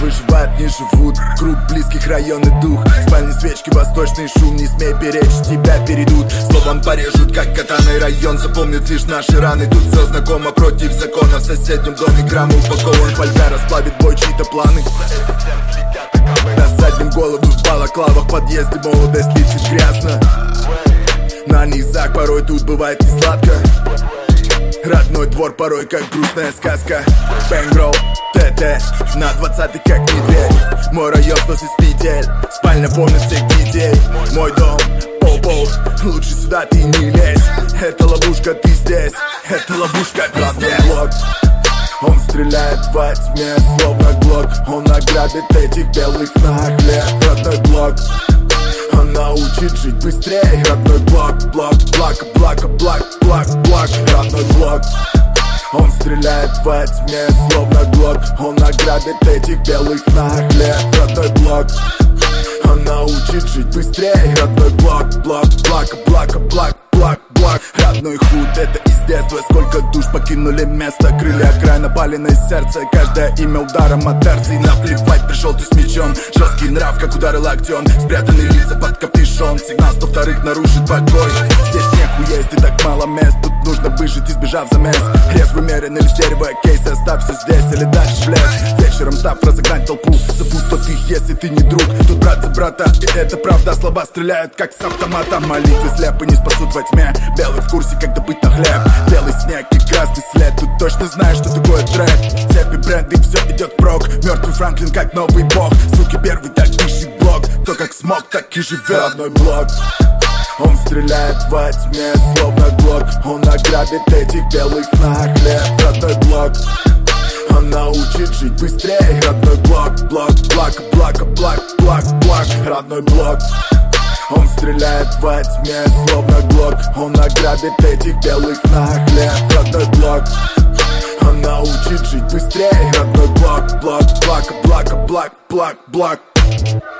выживают, не живут. Круг близких, районный дух. Спальни, свечки, восточный шум. Не смей перечь, тебя перейдут. Словом порежут, как катаной. Район запомнит лишь наши раны. Тут все знакомо, против закона. В соседнем доме грамм упакован. Фольга расплавит бой чьи-то планы. На заднем голову в балаклавах. Подъезде молодость летит грязно. На низах порой тут бывает не сладко. Родной двор порой как грустная сказка. Бэнгроу, ТТ, на 20-й как медведь. Мой район сносит петель. Спальня помнит всех детей. Мой дом, пол-пол, лучше сюда ты не лезь. Это ловушка, ты здесь. Это ловушка, пиздец. Он стреляет во тьме, словно глок. Он ограбит этих белых наглец. Родной блок, он научит жить быстрее. Родной блок, блок, блок, блок, блок, блок, блок. Родной блок, он стреляет во тьме, словно глок. Он ограбит этих белых наглец. Родной блок, он научит жить быстрее. Родной блок, блок, блок, блок, блок, блок, блок. Родной худ, это из детства. Сколько душ покинули место. Крылья окраина, паленое сердце. Каждое имя ударом от терции. Наплевать, пришел ты с мечом. Жесткий нрав, как удары локтем. Спрятанные лица под капюшон. Сигнал 102-х нарушит покой. Здесь нехуй есть и так мало мест. Тут нужно выжить, избежав замес. Резвый, уверенный, лишь дерево кейс. Оставься здесь или дальше в лес. Вечером став разогнать толпу. Забудь, кто ты, если ты не друг. Тут брат за брата, и это правда. Слова стреляют, как с автомата. Молитвы слепы не спасут во тьме. Белый в курсе, как добыть на хлеб. Белый снег и красный след. Тут точно знаешь, что такое трэп. Цепи, бренды, все идет прок. Мертвый Франклин, как новый бог. Суки, первый, так пишет блок. Кто как смог, так и живет. Родной блок, он стреляет во тьме, словно глок. Он ограбит этих белых наглец. Родной блок, он научит жить быстрее. Родной блок, блок, блок, блок, блок, блок, блок. Родной блок, он стреляет во тьме, словно глок. Он ограбит этих белых наглец. Родной блок, он научит жить быстрее. Родной блок, блок, блок, блок, блок, блок, блок.